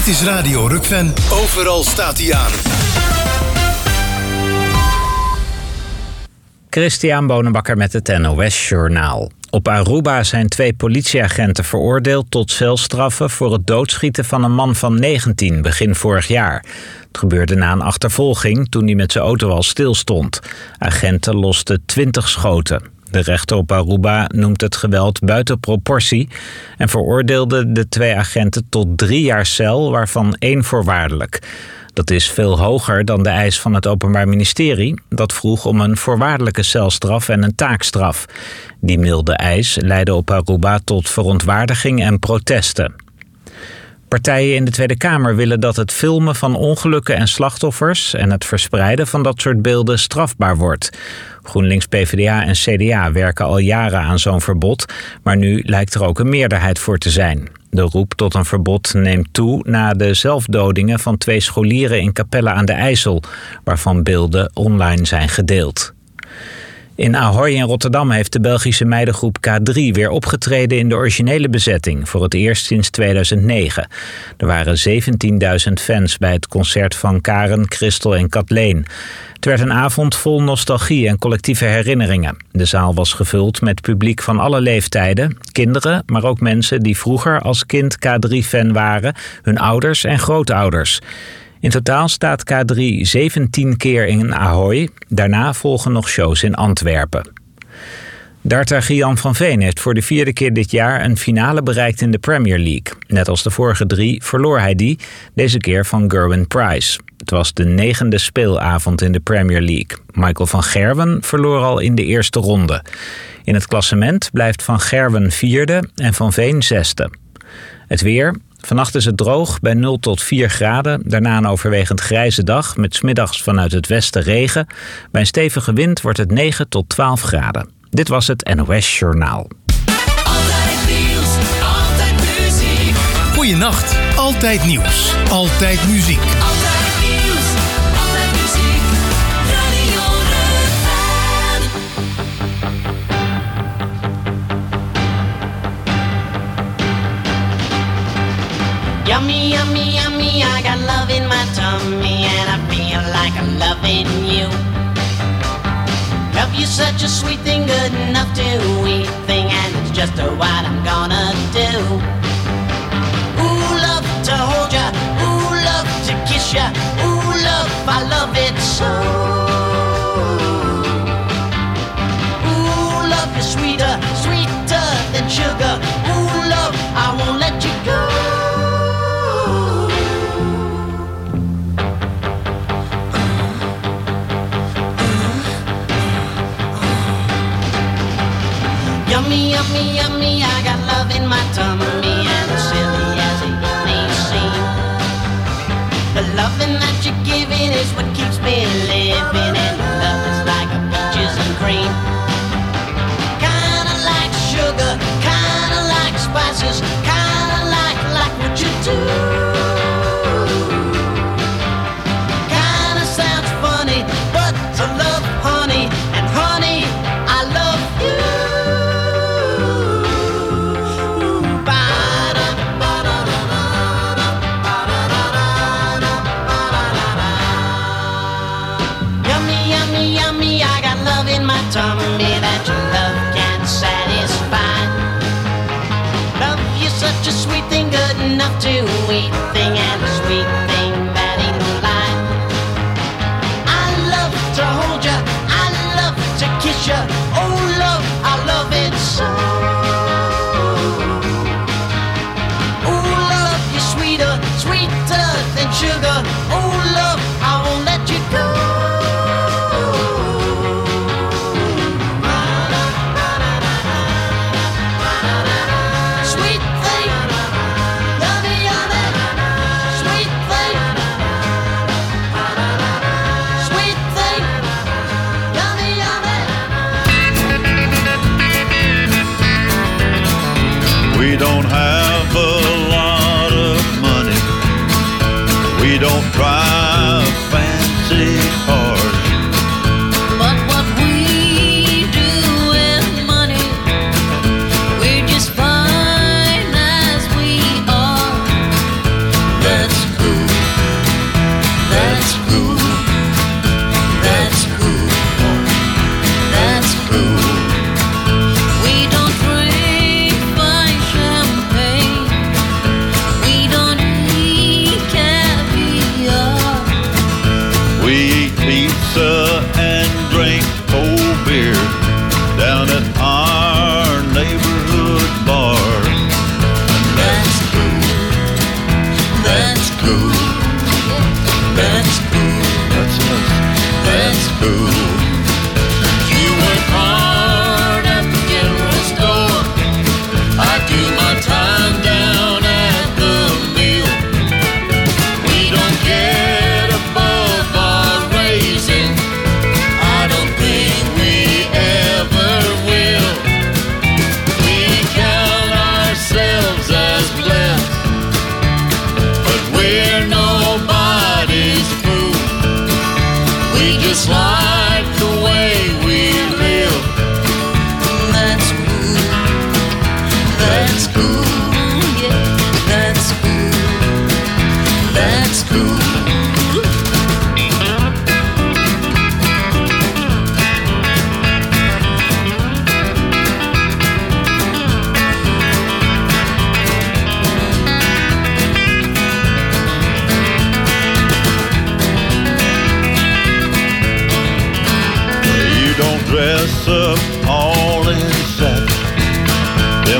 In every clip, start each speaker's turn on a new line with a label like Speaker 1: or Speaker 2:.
Speaker 1: Dit is Radio Rukven. Overal staat hij aan.
Speaker 2: Christian Bonenbakker met het NOS Journaal. Op Aruba zijn 2 politieagenten veroordeeld tot celstraffen voor het doodschieten van een man van 19 begin vorig jaar. Het gebeurde na een achtervolging toen hij met zijn auto al stilstond. Agenten losten 20 schoten. De rechter op Aruba noemt het geweld buiten proportie en veroordeelde de 2 agenten tot 3 jaar cel, waarvan 1 voorwaardelijk. Dat is veel hoger dan de eis van het Openbaar Ministerie. Dat vroeg om een voorwaardelijke celstraf en een taakstraf. Die milde eis leidde op Aruba tot verontwaardiging en protesten. Partijen in de Tweede Kamer willen dat het filmen van ongelukken en slachtoffers en het verspreiden van dat soort beelden strafbaar wordt. GroenLinks, PvdA en CDA werken al jaren aan zo'n verbod, maar nu lijkt er ook een meerderheid voor te zijn. De roep tot een verbod neemt toe na de zelfdodingen van 2 scholieren in Capelle aan de IJssel, waarvan beelden online zijn gedeeld. In Ahoy in Rotterdam heeft de Belgische meidengroep K3 weer opgetreden in de originele bezetting, voor het eerst sinds 2009. Er waren 17.000 fans bij het concert van Karen, Christel en Kathleen. Het werd een avond vol nostalgie en collectieve herinneringen. De zaal was gevuld met publiek van alle leeftijden, kinderen, maar ook mensen die vroeger als kind K3-fan waren, hun ouders en grootouders. In totaal staat K3 17 keer in Ahoy. Daarna volgen nog shows in Antwerpen. Darter Gian van Veen heeft voor de 4e keer dit jaar een finale bereikt in de Premier League. Net als de vorige 3 verloor hij die, deze keer van Gerwin Price. Het was de 9e speelavond in de Premier League. Michael van Gerwen verloor al in de eerste ronde. In het klassement blijft Van Gerwen 4e en Van Veen 6e. Het weer. Vannacht is het droog bij 0 tot 4 graden. Daarna een overwegend grijze dag met 's middags vanuit het westen regen. Bij een stevige wind wordt het 9 tot 12 graden. Dit was het NOS Journaal.
Speaker 1: Altijd nieuws, altijd muziek. Goeienacht, altijd nieuws, altijd muziek. Altijd nieuws, altijd muziek. Radio Rukven.
Speaker 3: Yummy, yummy, yummy, I got love in my tummy and I feel like I'm loving you. Love you such a sweet thing, good enough to eat thing, and it's just what I'm gonna do. Ooh, love to hold ya, ooh, love to kiss ya, ooh, love, I love it so. Ooh, love is sweeter, sweeter than sugar, ooh, love, I won't let you go. Yummy, yummy, yummy, I got love in my tummy, and as silly as it may seem, the loving that you're giving is what keeps me living, and love is like a peaches and cream. Kinda like sugar, kinda like spices, kinda like what you do. Kinda sounds funny, but I love honey, and honey, I love you. Tummy that your love can satisfy. Love you such a sweet thing, good enough to eat thing, and a sweet thing that ain't no lie. I love to hold ya, I love to kiss ya, oh love, I love it so. Oh love, you're sweeter, sweeter than sugar, oh love, I won't let you go.
Speaker 4: We don't have a lot of money. We don't drive fancy cars.
Speaker 5: But what we do with money, we're just fine as we are. Let's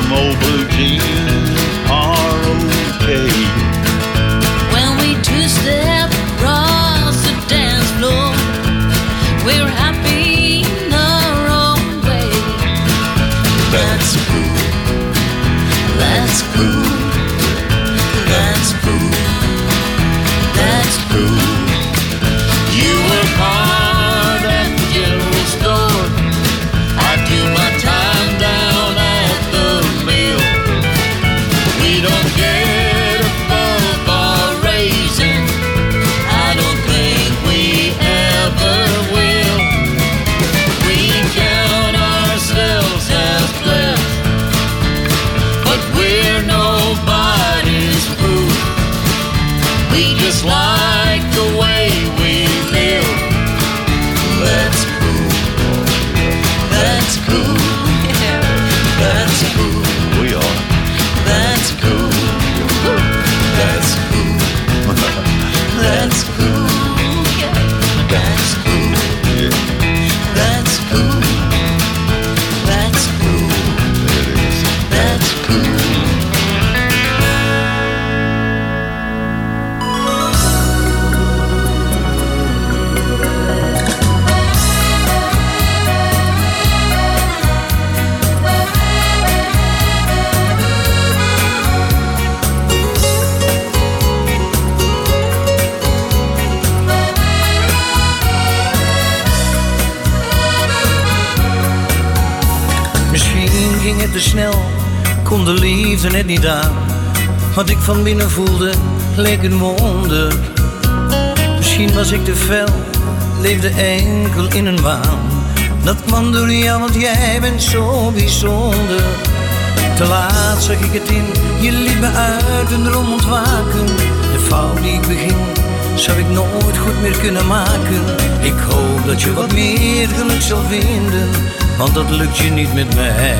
Speaker 4: them old blue jeans are okay.
Speaker 5: When we two-step across the dance floor, we're happy in our own way. That's cool. That's cool. That's cool. That's cool. You work hard at the general store. I do my time down at the mill. We don't get above our raising. I don't think we ever will. We count ourselves as blessed, but we're nobody's fool. We just like the way we live. That's cool. That's cool. That's cool.
Speaker 4: We are.
Speaker 5: That's cool. That's cool. That's cool. That's cool. That's cool. That's cool.
Speaker 4: There it is.
Speaker 5: That's cool.
Speaker 6: Misschien ging het te snel, kon de liefde net niet aan. Wat ik van binnen voelde, leek een wonder. Misschien was ik te fel, leefde enkel in een waan. Dat kwam door jou, want jij bent zo bijzonder. Te laat zag ik het in, je liet me uit een droom ontwaken. De fout die ik beging, zou ik nooit goed meer kunnen maken. Ik hoop dat je wat meer geluk zal vinden, want dat lukt je niet met mij.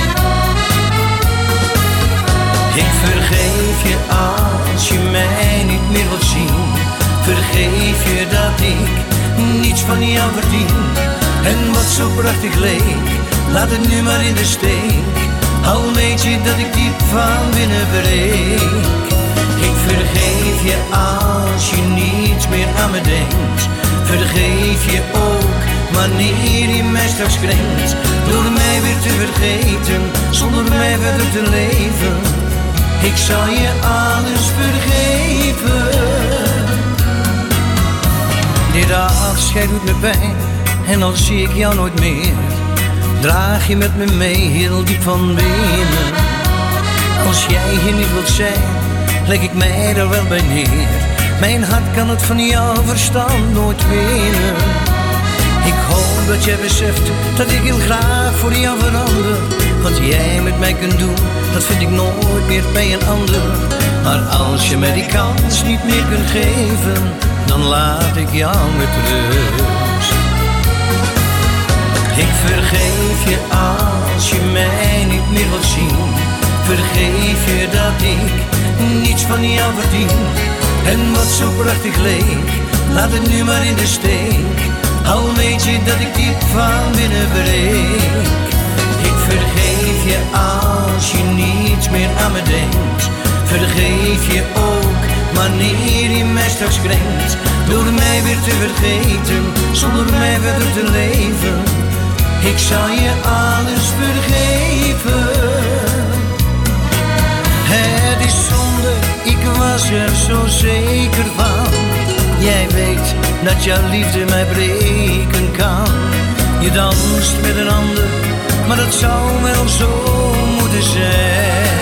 Speaker 6: Ik vergeef je als je mij niet meer wilt zien. Vergeef je dat ik niets van jou verdien. En wat zo prachtig leek, laat het nu maar in de steek. Al weet je dat ik diep van binnen breek. Ik vergeef je als je niet meer aan me denkt. Vergeef je ook wanneer je mij straks krenkt. Door mij weer te vergeten, zonder mij verder te leven. Ik zal je alles vergeven. Dit afscheid doet me pijn, en dan zie ik jou nooit meer. Draag je met me mee, heel diep van binnen. Als jij hier niet wilt zijn, leg ik mij er wel bij neer. Mijn hart kan het van jouw verstand nooit winnen. Ik hoop dat jij beseft dat ik heel graag voor jou verander. Wat jij met mij kunt doen, dat vind ik nooit meer bij een ander. Maar als je mij die kans niet meer kunt geven, dan laat ik jou met rust. Ik vergeef je als je mij niet meer wilt zien. Vergeef je dat ik niets van jou verdien. En wat zo prachtig leek, laat het nu maar in de steek. Al weet je dat ik diep van binnen breek. Ik vergeef je als je niets meer aan me denkt. Vergeef je ook wanneer je mij straks krenkt. Door mij weer te vergeten, zonder mij verder te leven. Ik zal je alles vergeven. Het is zonde, ik was er zo zeker van. Jij weet dat jouw liefde mij breken kan. Je danst met een ander, maar dat zou wel zo moeten zijn.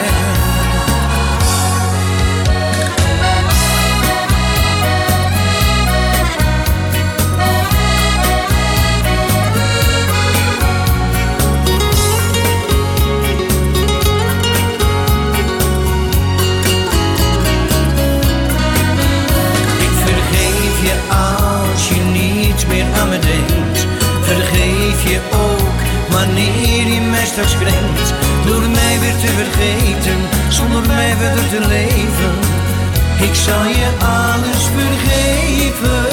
Speaker 6: Vergeef je ook wanneer je mij straks krenkt. Door mij weer te vergeten, zonder mij verder te leven. Ik zal je alles vergeven.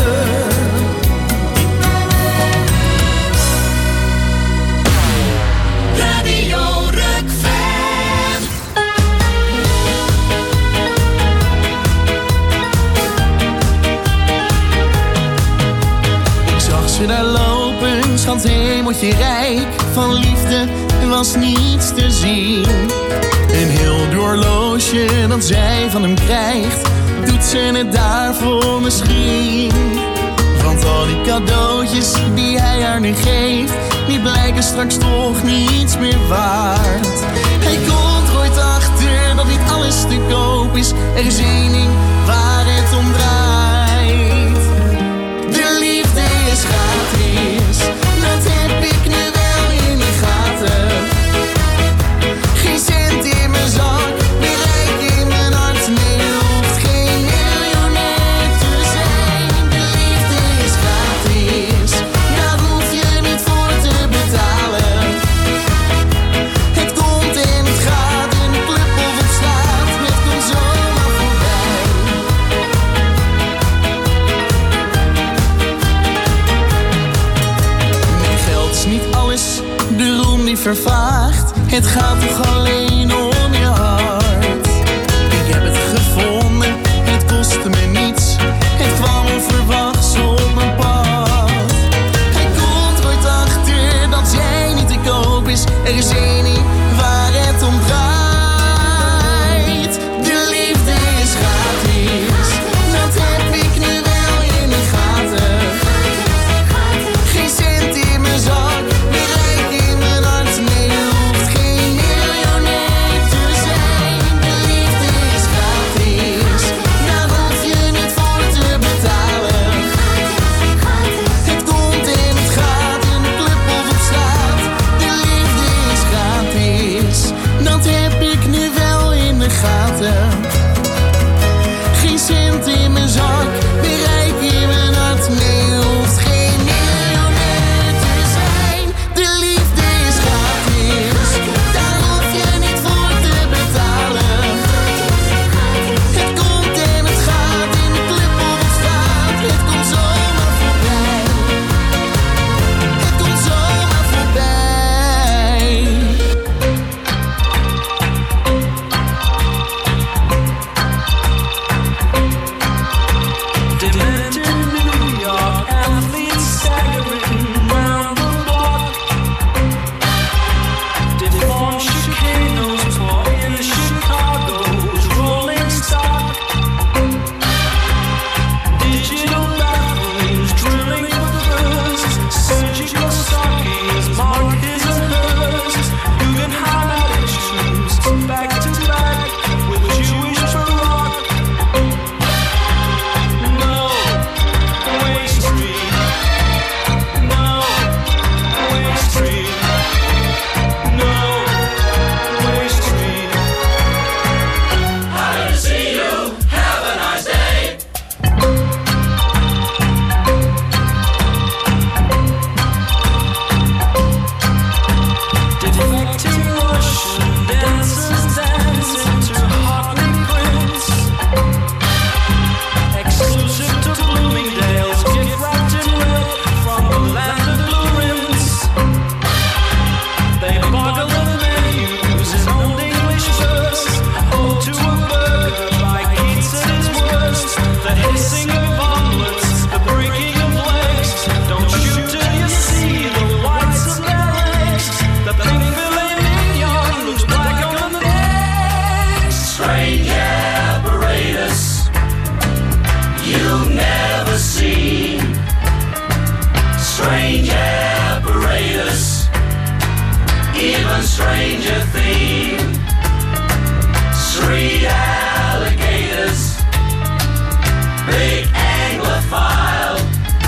Speaker 5: Radio Rockveld.
Speaker 7: word je rijk, van liefde was niets te zien. Een heel duur horloge dat zij van hem krijgt, doet ze het daarvoor misschien. Want al die cadeautjes die hij haar nu geeft, die blijken straks toch niets meer waard. Hij komt ooit achter dat niet alles te koop is. Er is één ding waar het om draait. De liefde is gratis, dat heb ik nu wel in de gaten. Geen cent in mijn zak, meer rijk in mijn hart. Nee, je hoeft geen miljonair te zijn. De liefde is gratis, daar hoef je niet voor te betalen. Het komt en het gaat, in de club of op straat, het komt zomaar voorbij. Nee, geld is niet alles, de roem die vervaagt. Het gaat toch alleen om je hart. Ik heb het gevonden, het kostte me niets. Het kwam onverwachts op mijn pad. Hij komt ooit achter dat jij niet te koop is. Er is één ding waar het om draait. De liefde is gratis, dat heb ik nu wel in de gaten. Geen cent in mijn zak, meer rijk in mijn hart. Nee, je hoeft geen miljonair te zijn. De liefde is gratis, daar hoef je niet voor te betalen. Het komt en het gaat, in de club of op straat. De liefde is gratis, dat heb ik nu wel in de gaten. Geen cent in mijn zak, meer rijk in mijn hart. Nee, je hoeft geen miljonair te zijn. De liefde is gratis, daar hoef je niet voor te betalen. Het komt en het gaat, in de club of op straat. Het komt zomaar voorbij. Het komt zomaar voorbij.
Speaker 6: Demented New York athletes staggering round the block. Deformed chicanos pour in Chicago's rolling stock. Digital bathrooms drilling for birds. Surgical stockings mark his and hers. You can highlight issues back to back with Jewish rock. No Waste Street. No Waste Street. No Waste Street.
Speaker 5: Happy to see you. Have a nice day.
Speaker 6: Defecting Russian dancers dancing to Hartley Prince. Exclusive to Bloomingdale's, gift wrapped in red from the land of blue rinse. They boggle the menus in old English verse. Ode to a burger by Keats at his worst. The hissing of omelets, the breaking of legs. Don't shoot till you see the whites of their legs. The pink filet mignon looks black on the eggs.
Speaker 5: Strange apparatus you've never seen. Strange apparatus, even stranger theme. Street alligators, big anglophile,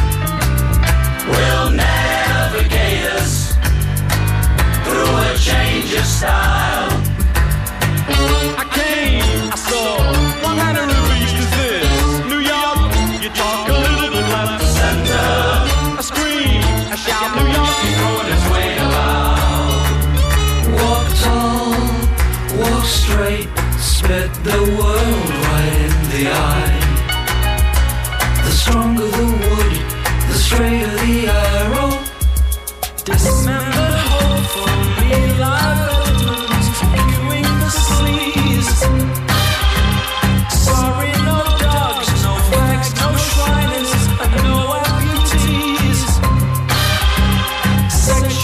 Speaker 5: will navigate us through a change of style.
Speaker 4: I came, I saw, what kind of release is this? New York, you talk a little bit left.
Speaker 5: Center,
Speaker 4: A scream, a shout, New York is growing its way around.
Speaker 6: Walk tall, walk straight, spit the world right in the eye. The stronger the wood, the straighter the arrow. Dismembered hope for me, live elements, viewing the sleaze. Sorry, no dogs, no flags, no shrines, and no amputees. Section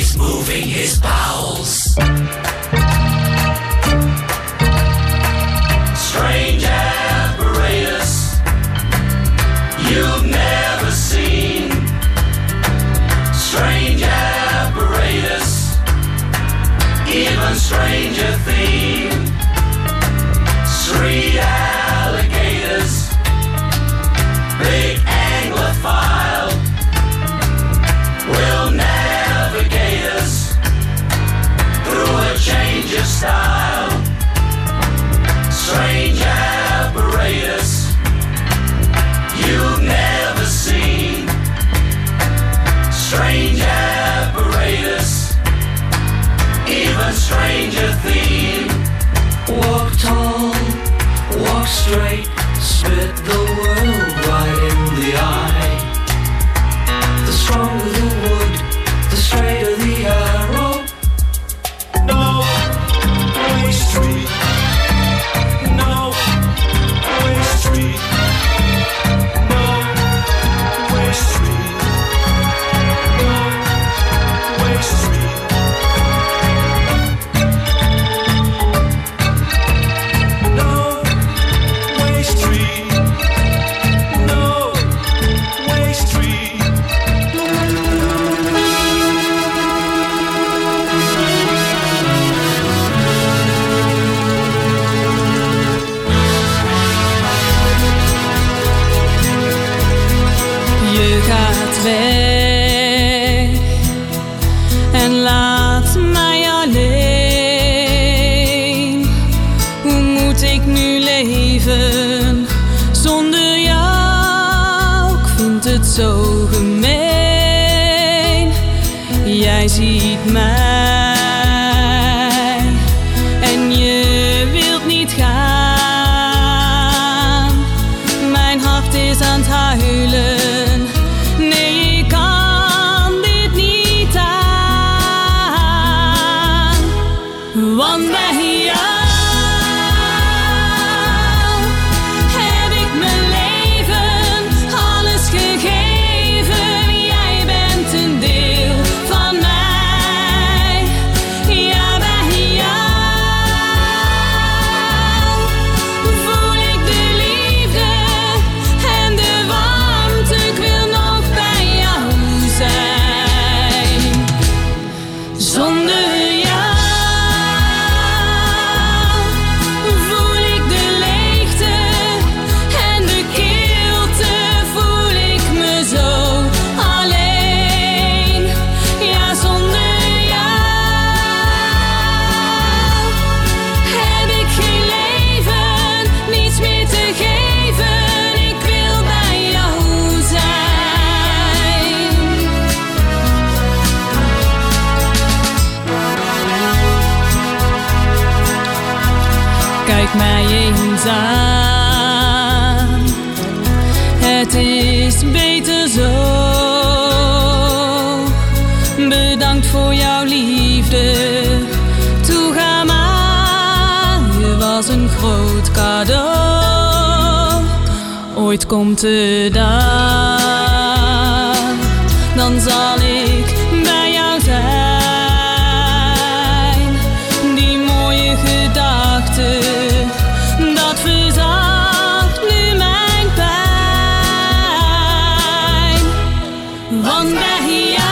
Speaker 5: He's moving his bowels. Strange apparatus you've never seen. Strange apparatus, even stranger theme. 3 alligators, big anglophile, will navigate us through a change of style. Strange apparatus you've never seen. Strange apparatus, even stranger theme. Walk tall, walk straight, spit the world right in the eye. The stronger the wood, the straighter the arrow. No way street, no way street, no way street, no way street. No way street, no way street.
Speaker 8: Je gaat weg en laat mij alleen. Hoe moet ik nu leven zonder jou? Ik vind het zo gemeen. Jij ziet mij en je wilt niet gaan. Mijn hart is aan het huilen. Nee, ik kan dit niet aan. Want bij jou heb ik mijn leven alles gegeven. Jij bent een deel van mij. Ja, bij jou voel ik de liefde en de warmte. Ik wil nog bij jou zijn. Zonder jou voel ik de leegte en de kilte. Voel ik me zo alleen. Ja, zonder jou heb ik geen leven, niets meer te geven. Ik wil bij jou zijn. Kijk mij eens aan. Het is beter zo. Bedankt voor jouw liefde. Toe ga maar, je was een groot cadeau. Ooit komt de dag, dan zal ik bij jou zijn. Die mooie gedachte, dat verzacht nu mijn pijn. Want bij jou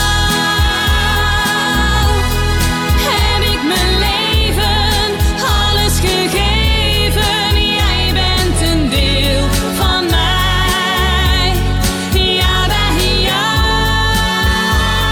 Speaker 8: heb ik mijn leven alles gegeven. Jij bent een deel van mij. Ja, bij jou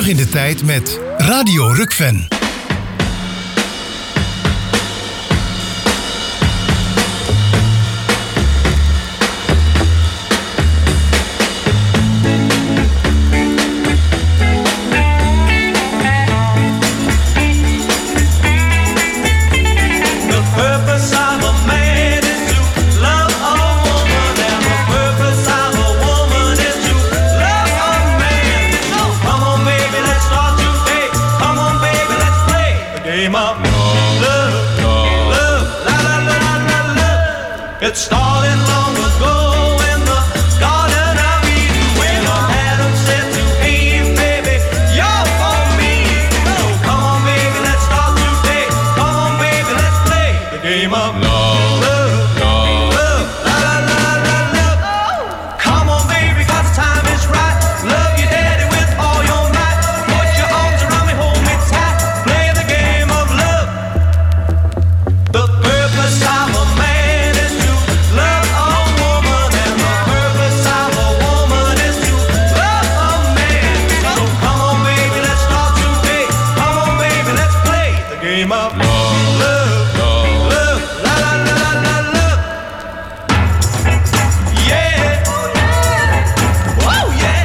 Speaker 1: in de tijd met Radio Rukven.
Speaker 5: It started long ago in the Garden of Eden when Adam said to Eve, baby, you're for me. So come on, baby, let's start today. Come on, baby, let's play the game of love, love, la la la la love. Come on, baby, 'cause the time is right. Love your daddy with all your might. Put your arms around me, hold me tight. Play the game of love. The purpose of a man is to love a woman, and the purpose of a woman is to love a man. So come on, baby, let's start today. Come on, baby, let's play the game of love, love, la la la la la love. Yeah, oh yeah.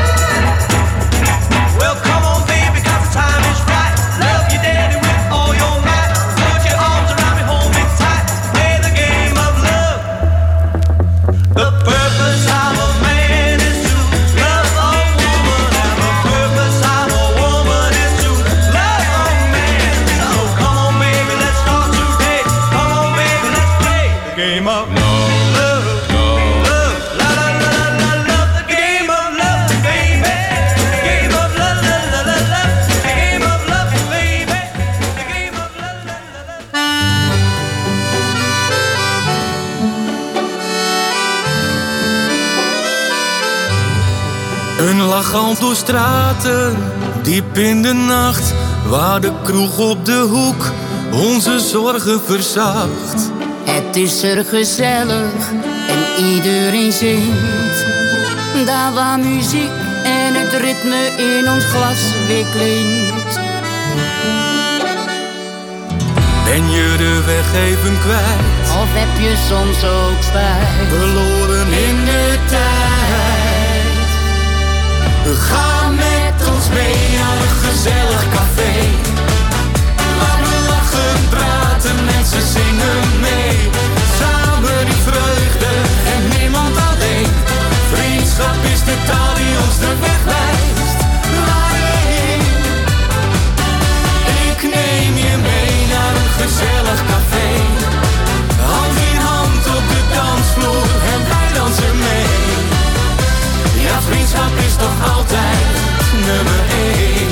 Speaker 5: Well, come on, baby, 'cause the time is right. Love your daddy with all your might. Put your arms around me, hold me tight. Play the game of love. The purpose of a man is to love a woman, and the purpose of a woman is to love a man. So come on, baby, let's start today. Come on, baby, let's play the game of love, love, la la la la la love. The game of love, baby. The game of love, la la la la. The game of love, baby. The game of love, la la la.
Speaker 6: Een lach door straten, diep in de nacht, waar de kroeg op de hoek onze zorgen verzacht.
Speaker 9: Het is er gezellig en iedereen zingt. Daar waar muziek en het ritme in ons glas weer klinkt.
Speaker 6: Ben je de weg even kwijt?
Speaker 9: Of heb je soms ook spijt?
Speaker 6: Verloren in de tijd. Ga met ons mee naar een gezellig café. Waar we lachen, praten, mensen zingen mee. Samen die vreugde en niemand alleen. Vriendschap is de taal die ons de weg wijst. Waarheen? Ik neem je mee naar een gezellig café. Hand in hand op de dansvloer en wij dansen mee. Ja, vriendschap is toch altijd nummer 1.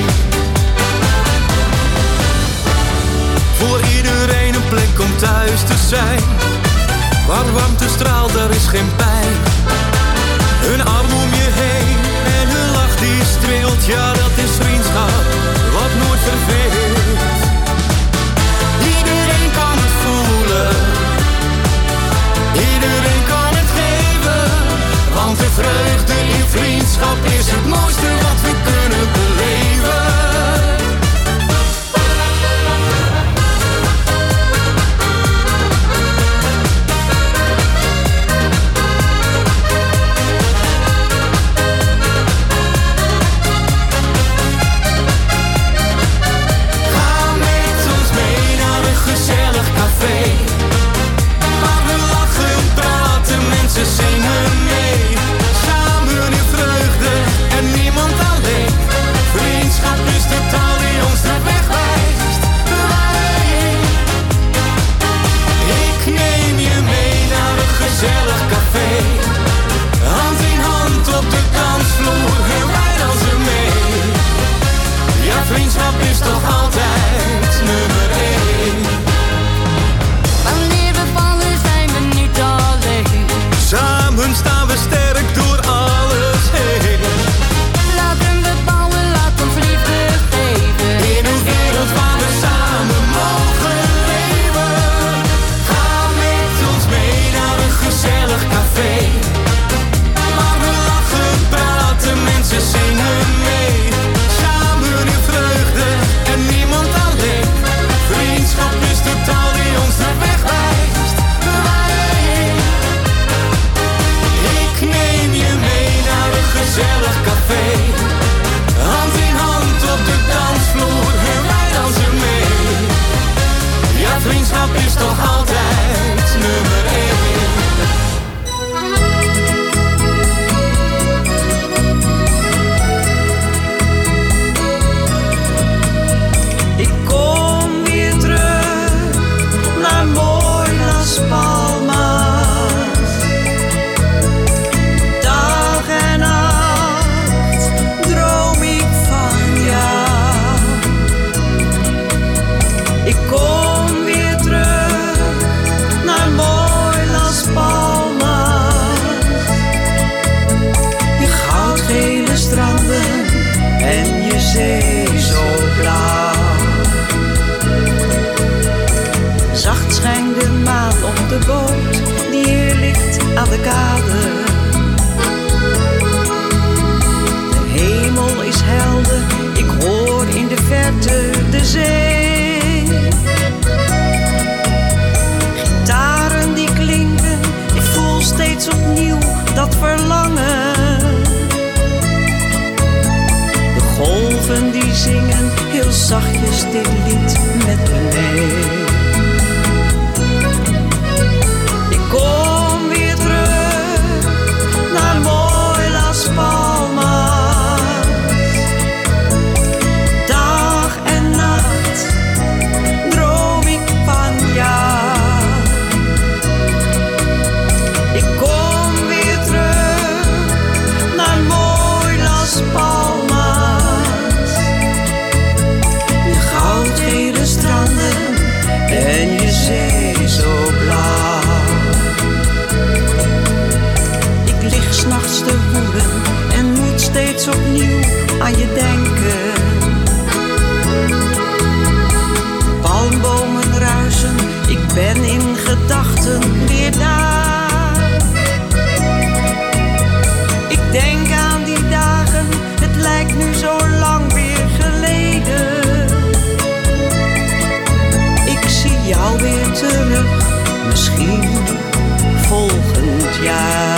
Speaker 6: Voor iedereen een plek om thuis te zijn. Waar warmte straalt, daar is geen pijn. Een arm om je heen en een lach die streelt. Ja, dat is vriendschap, wat nooit verveelt. Iedereen kan het voelen. Iedereen kan het geven. Want de vreugde in vriendschap is het mooiste wat we kunnen beleven. Ga met ons mee naar een gezellig café. Waar we lachen, praten, mensen zingen mee. Samen in vreugde
Speaker 10: buiten de zee. Gitaren die klinken, ik voel steeds opnieuw dat verlangen. De golven die zingen heel zachtjes dit lied met me mee. Ik kom weer terug naar mooi Las Palmas. Dag en nacht droom ik van jou. Ik kom weer terug naar mooi Las Palmas. Je goudgele stranden en je zee zo blauw. Ik lig 's nachts te woelen en moet steeds opnieuw aan je denken. Palmbomen ruisen, ik ben in gedachten weer daar. Ik denk aan die dagen, het lijkt nu zo lang weer geleden. Ik zie jou weer terug, misschien volgend jaar.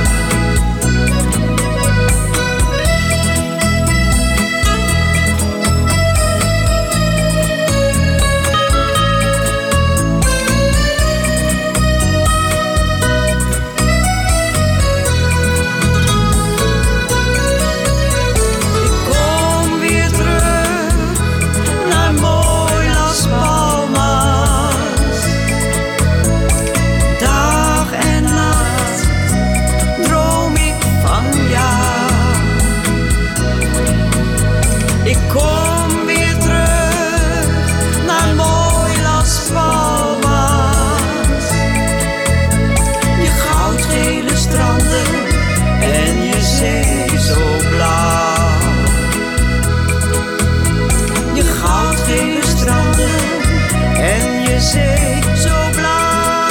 Speaker 10: Zee zo blauw.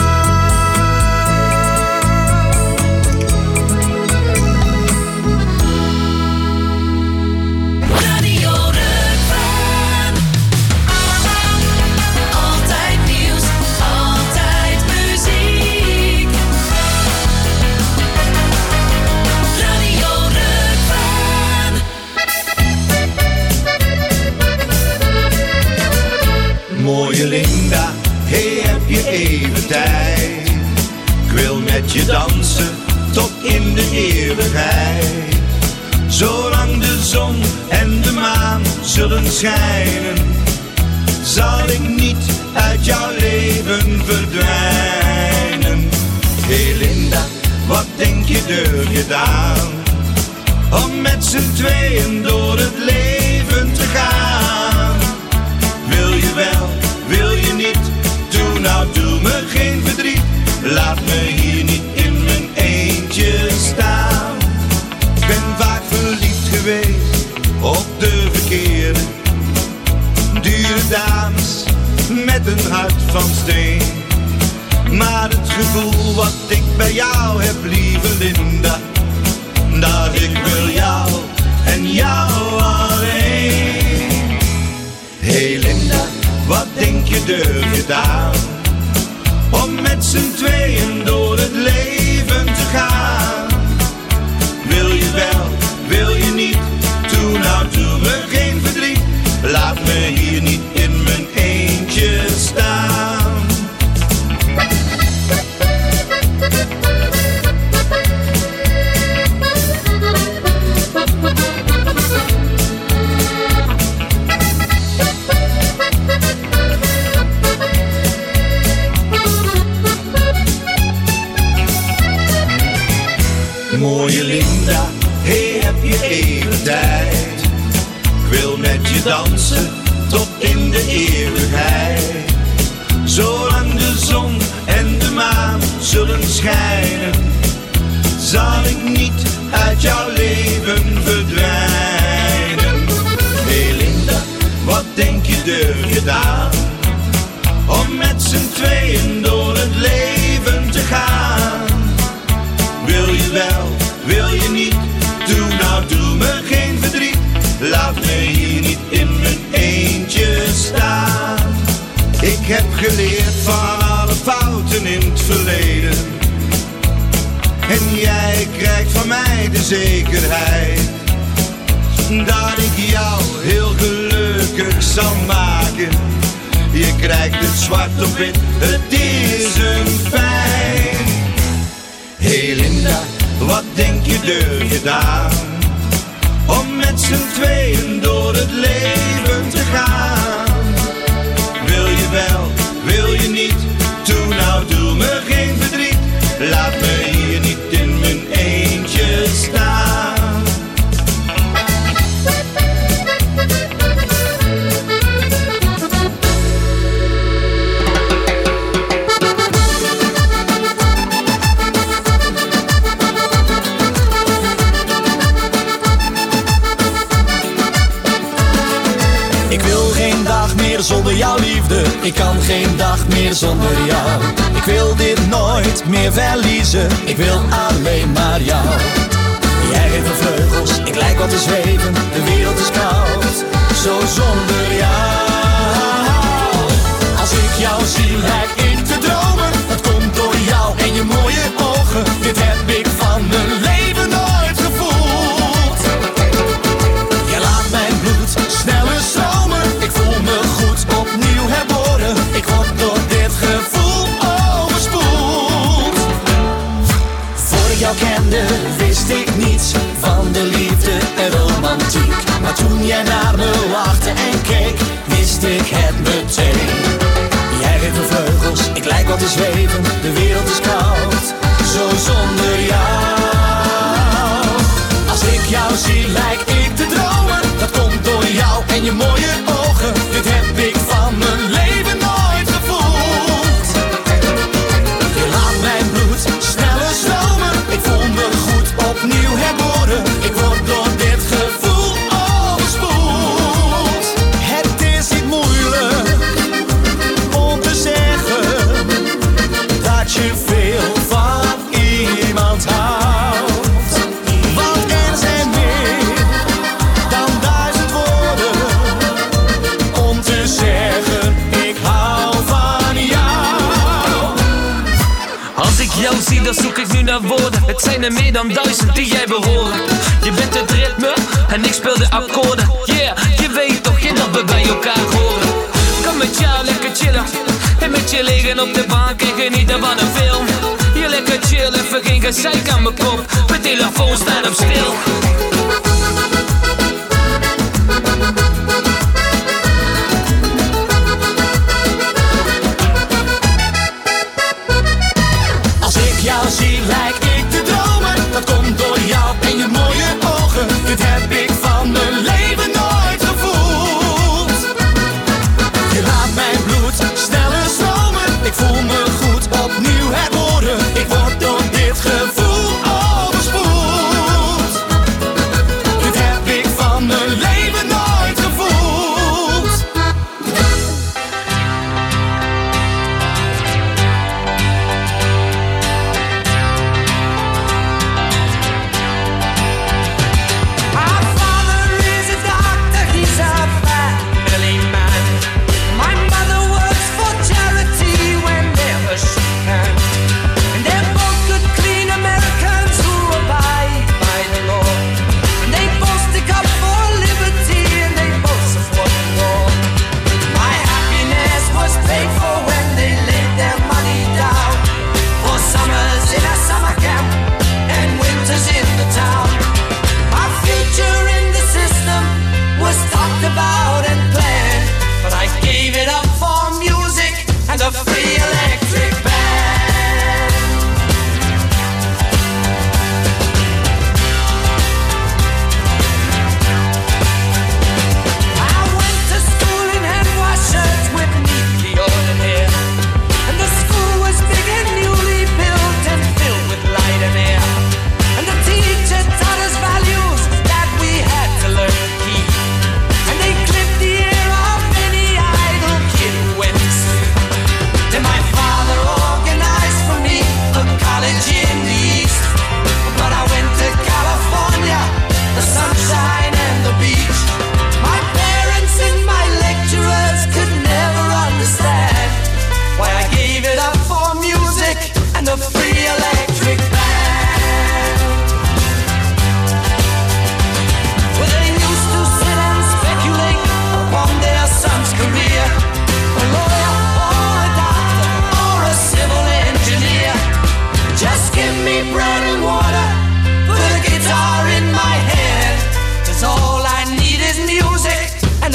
Speaker 11: Radio Rukven. Altijd nieuws, altijd muziek. Radio Rukven.
Speaker 6: Mooie Linda, hey, heb je even tijd? Ik wil met je dansen tot in de eeuwigheid. Zolang de zon en de maan zullen schijnen, zal ik niet uit jouw leven verdwijnen. Hey Linda, wat denk je durf je dan? Om met z'n tweeën door het leven te gaan. Wil je wel, wil je niet? Doe nou, doe me geen verdriet. Laat me hier niet in mijn eentje staan. Ik ben vaak verliefd geweest op de verkeerde. Dure dames met een hart van steen. Maar het gevoel wat ik bij jou heb, lieve Linda, dat ik wil jou en jou alleen. Hey Linda, wat denk je durf je dan? Om met z'n tweeën door het leven te gaan. Wil je wel, wil je niet? Doe nou, doe me geen verdriet. Laat me hier niet in mijn eentje staan. Mooie Linda, hey, heb je even tijd? Ik wil met je dansen tot in de eeuwigheid. Zolang de zon en de maan zullen schijnen, zal ik niet uit jouw leven verdwijnen. Hey Linda, wat denk je durf je dan? Om met z'n tweeën door het leven te gaan. Wil je wel, wil je niet? Doe nou, doe me geen verdriet. Laat me hier niet in mijn eentje
Speaker 5: zwart of wit, het is een feit. Hey Linda, wat denk je durf je daar? Om met z'n tweeën door het leven te gaan. Wil je wel, wil je niet, doe nou, doe me geen verdriet. Laat me hier niet in mijn eentje staan.
Speaker 6: Zonder jouw liefde, ik kan geen dag meer zonder jou. Ik wil dit nooit meer verliezen, ik wil alleen maar jou. Jij geeft me vleugels, ik lijk wat te zweven, de wereld is koud, zo zonder jou. Als ik jou zie, lijk ik te dromen, dat komt door jou en je mooie ogen. Dit heb ik van mijn leven nooit gevoeld. Je laat mijn bloed sneller stromen, ik voel me goed opnieuw herboren. Ik word door dit gevoel overspoeld. Voor ik jou kende wist ik niets van de liefde en romantiek. Maar toen jij naar me lachte en keek, wist ik het meteen. Jij geeft me vleugels, ik lijk wat te zweven, de wereld is koud, zo zonder jou. Als ik jou zie, lijk ik te dromen, dat komt door jou en je mooie ogen. Dit heb ik van mijn leven nooit gevoeld. Je laat mijn bloed sneller stromen, ik voel me goed opnieuw herboren. Ik word door dit gevoel overspoeld. Het is niet moeilijk om te zeggen dat je veel van iemand houdt. Want er zijn meer dan 1000 woorden om te zeggen ik hou van jou.
Speaker 12: Als ik jou zie, dan zoek ik nu naar woorden. Het zijn er meer dan 1000 die jij behoren. Je bent het ritme en ik speel de akkoorden. Yeah, je weet toch dat we bij elkaar horen. Kom met jou lekker chillen en met je liggen op de bank en genieten van een film. Je lekker chillen, even geen gezeik aan mijn kop. Mijn telefoon staat op stil.
Speaker 6: Als ik jou zie, lijk ik te dromen, dat komt door jou en je mooie ogen. Dit heb ik van mijn leven nooit gevoeld. Je laat mijn bloed sneller stromen, ik voel me goed opnieuw herboren. Ik word door dit gevoel overspoeld.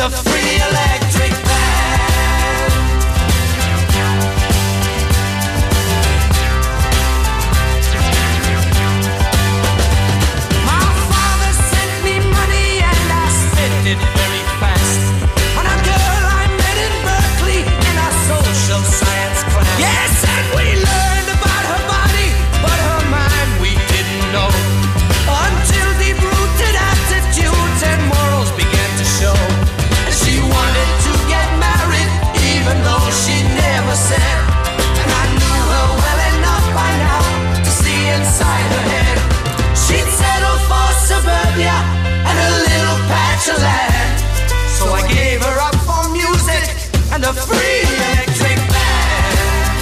Speaker 6: a free electric band. My father sent me money and I spent it very fast on a girl I met in Berkeley in a social science class. Yes, and we learned about her body, but her mind we didn't know until deep-rooted attitudes and morals began to show. And she wanted to get married, even though she never said. And I knew her well enough by now to see inside her head. She'd settle for suburbia and a little patch of land. So I gave her up for music and a free electric band.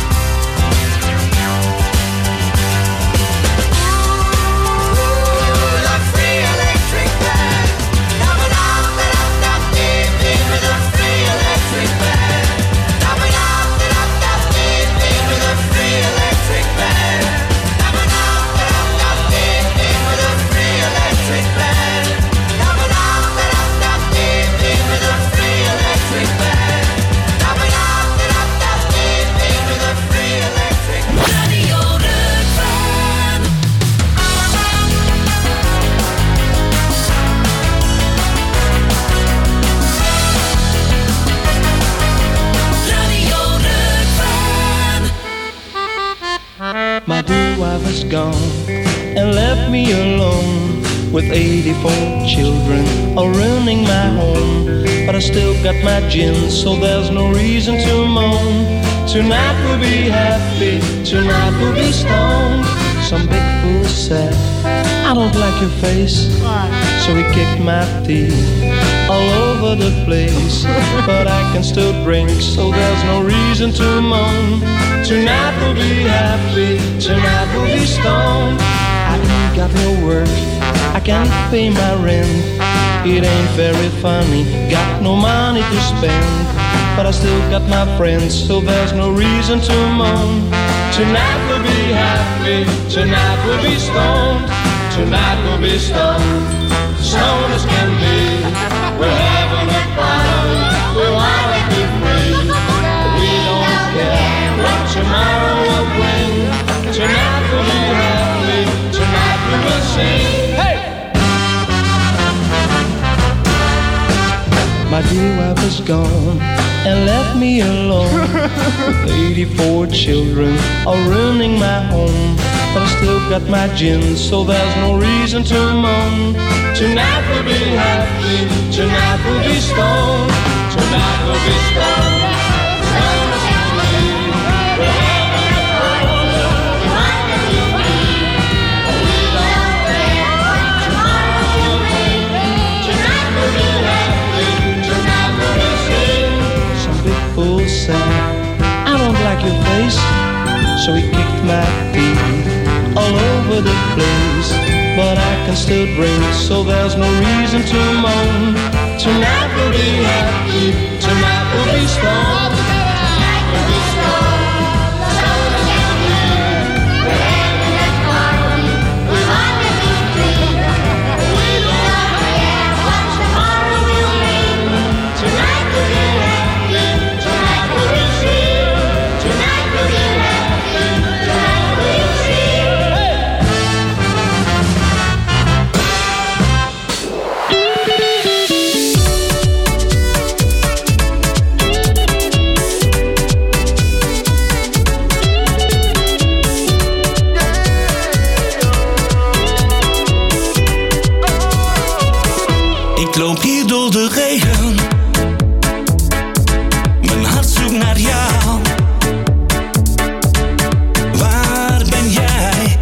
Speaker 6: Ooh, the free electric band. Dum-a-dum-da-dum-dum-dee-dee with a free electric band. Dum-a-dum-da-dum-dum-dee-dee with a free electric band. Dum-a-dum-da-dum-dum-dee-dee with a free electric band. Dum-a-dum-da-dum-dum-dee-dee with a free electric band. Dum-a-dum-da-dum-dum-dee-dee with a free electric band.
Speaker 11: Radio Rukven. Radio Rukven.
Speaker 6: My dear wife is gone and left me alone with 84 children all ruining my home. But I still got my gin, so there's no reason to moan. Tonight we'll be happy, tonight we'll be stoned. Some big fool said, I don't like your face. So he kicked my teeth all over the place. But I can still drink, so there's no reason to moan. Tonight we'll be happy, tonight we'll be stoned. I ain't got no work, I can't pay my rent. It ain't very funny, got no money to spend. But I still got my friends, so there's no reason to moan. Tonight we'll be happy, tonight we'll be stoned. Tonight we'll be stoned, stoned as can be. We're having a party, we wanna be free. We don't care what tomorrow will bring. Tonight we'll be happy, tonight we will sing. Hey! My dear wife is gone and left me alone with 84 children all ruining my home. But I still got my gin, so there's no reason to moan. Tonight we'll be happy, tonight we'll be stoned. Tonight we'll be stoned, stoned as can be. We're having a party, we want to be free. We don't care what tomorrow will bring. Tonight we'll be happy, tonight we'll be sing. Some big fool said, I don't like your face. So he kicked my feet all over the place. But I can still drink, so there's no reason to moan. Tonight we'll be happy, tonight we'll be stoned. Tonight we'll be stoned, stoned as can be. We're having a party, we want to be free. We don't care what tomorrow will bring. Tonight we'll be happy, tonight we'll be sing. Tonight we'll be happy, tonight we'll sing.
Speaker 13: Ik loop hier door de regen, mijn hart zoekt naar jou. Waar ben jij?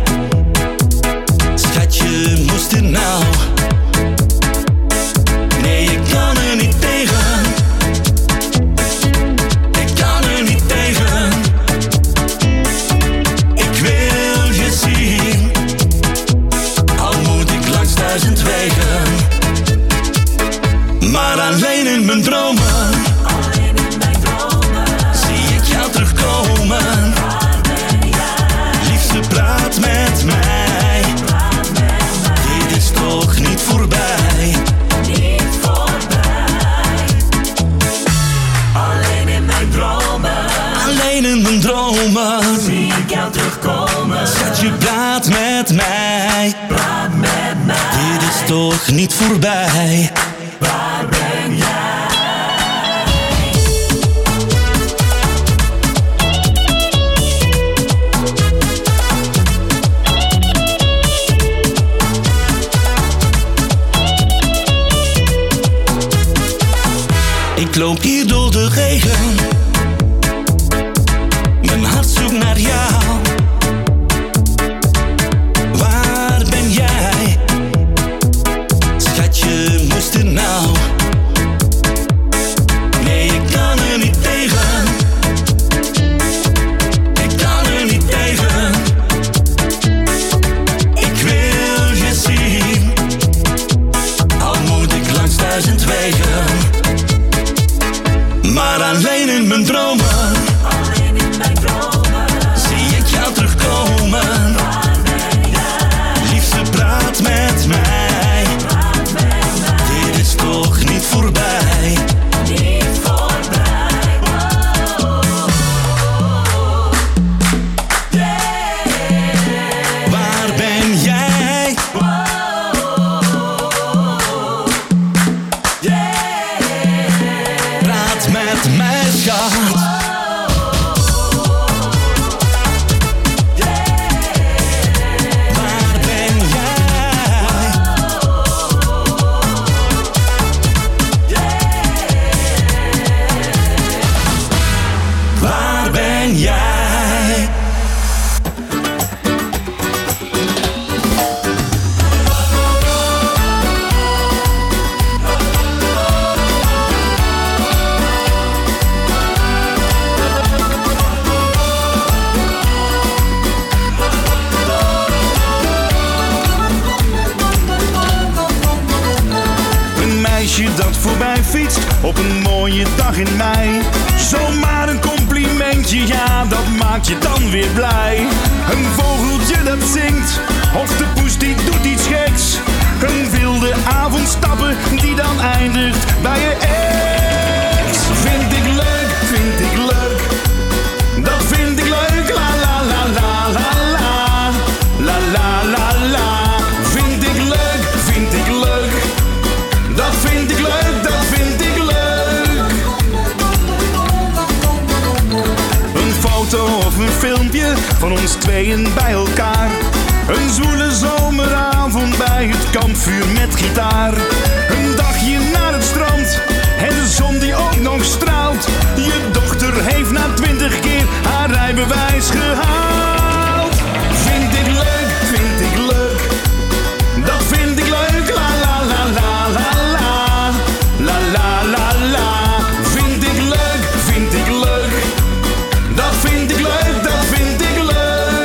Speaker 13: Schatje, moest dit nou? Nee, ik kan er niet tegen. Ik kan er niet tegen. Ik wil je zien, al moet ik langs 1000 wegen. Maar alleen in mijn dromen zie ik jou terugkomen. Liefste, praat met mij. Dit is toch niet voorbij. met mij. Praat met mij. Dit is toch niet voorbij. Waar ben jij? Ik loop hier door de regen. Mijn hart zoekt naar jou. Waar ben jij? Schatje, moest het nou? Nee, ik kan er niet tegen. Ik kan er niet tegen. Ik wil je zien. Al moet ik langs 1000 wegen. Maar alleen in mijn dromen, zie ik jou terugkomen. Liefste, praat met mij. Dit is toch niet voorbij. Waar ben jij? Praat met mij, schat. Waar ben jij? Waar ben jij?
Speaker 14: Een meisje dat voorbij fietst op een mooie dag in mei. Zomaar een complimentje, ja, dat maakt je dan weer blij. Een vogeltje dat zingt, of de poes die doet iets geks. Een wilde avondstapper die dan eindigt bij je ex. Vind ik leuk, vind ik leuk. Dat vind ik leuk, la la la la la la. La la la la. Vind ik leuk, vind ik leuk. Dat vind ik leuk, dat vind ik leuk. Een foto of een filmpje van ons tweeën bij elkaar. Een zwoele zomeravond bij het kampvuur met gitaar. Een dagje naar het strand en de zon die ook nog straalt. Je dochter heeft na 20 keer haar rijbewijs gehaald. Vind ik leuk, vind ik leuk. Dat vind ik leuk, la la la la la la. La la la la. Vind ik leuk, vind ik leuk. Dat vind ik leuk, dat vind ik leuk.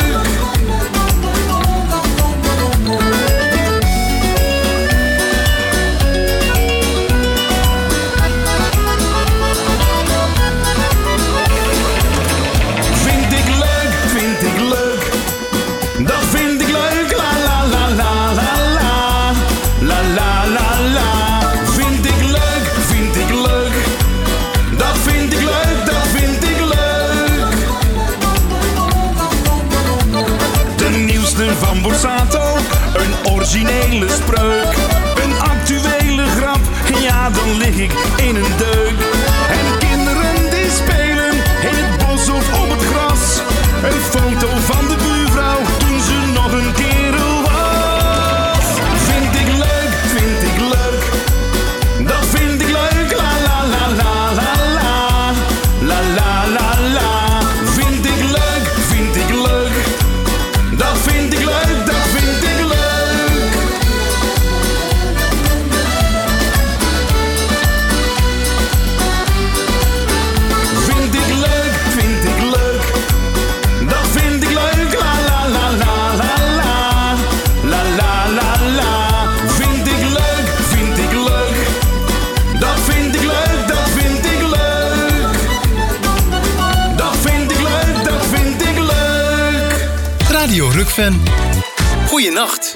Speaker 14: Vind ik leuk, vind ik leuk. Dat vind ik leuk, la la la la la la. La la la la. Vind ik leuk, vind ik leuk. Dat vind ik leuk, dat vind ik leuk. De nieuwste van Borsato, een originele spreuk. Een actuele grap, ja dan lig ik in een deuk. En kinderen die spelen in het bos of op het gras. Een foto van de buurvrouw toen ze nog een kerel was. Vind ik leuk, vind ik leuk. Dat vind ik leuk, la la la la la la. La la la la. Vind ik leuk, vind ik leuk. Dat vind ik leuk, dat vind ik leuk. Vind ik leuk, vind ik leuk. Dat vind ik leuk, la la la la la la. La la la la. Vind ik leuk, vind ik leuk. Dat vind ik leuk, dat vind ik leuk. Dat vind ik leuk, dat vind ik leuk.
Speaker 1: Radio Rukven. Goeienacht.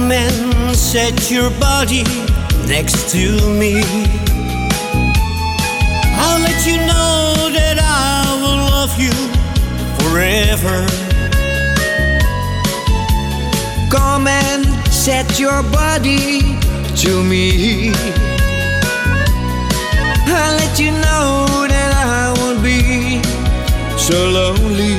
Speaker 6: Come and set your body next to me. I'll let you know that I will love you forever. Come and set your body to me. I'll let you know that I won't be so lonely.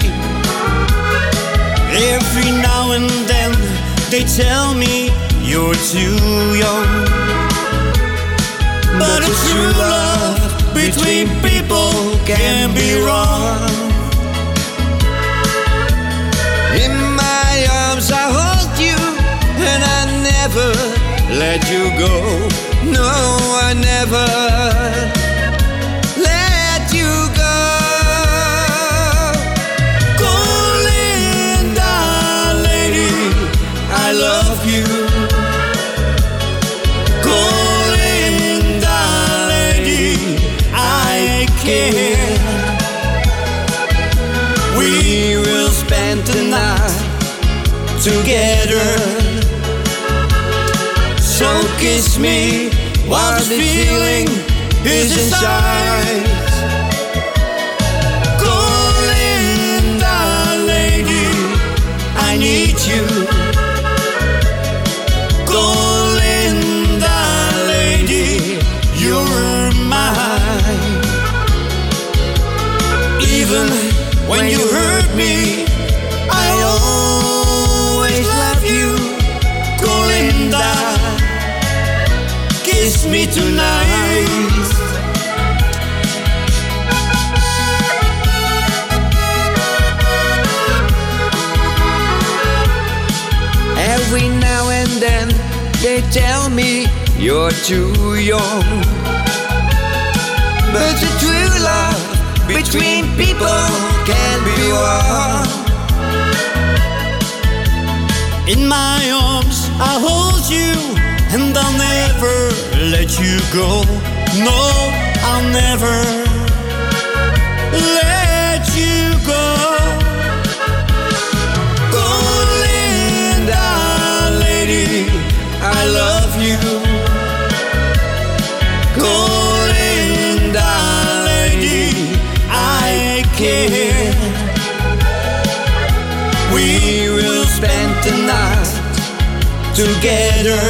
Speaker 6: Every now and then they tell me you're too young, but a true love between people can be wrong. In my arms I hold you and I never let you go. No, I never let you go. Go, Linda, lady, I love you. Go, Linda, lady, I care. We will spend the night together. So kiss me while this feeling is inside. Go, Linda, lady, I need you. Go, Linda, lady, you're mine. Even when you hurt me, I always love you. Go, Linda, kiss me tonight. Every now and then they tell me you're too young, but the true love between people can be wrong. In my arms I hold you and I'll never let you go. No, I'll never let you go. Go, Linda, lady, I love you. Go, Linda, lady, I care. We will spend the night together.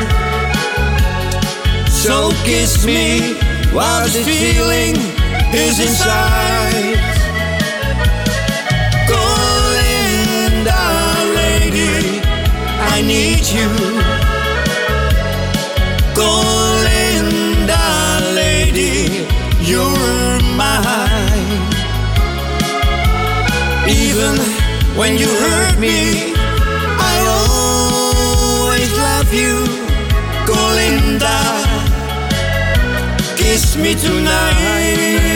Speaker 6: So kiss me while this feeling is inside. Go, Linda, lady, I need you. Go, Linda, lady, you're mine. Even when you hurt me, I always love you. Go, Linda, kiss me tonight.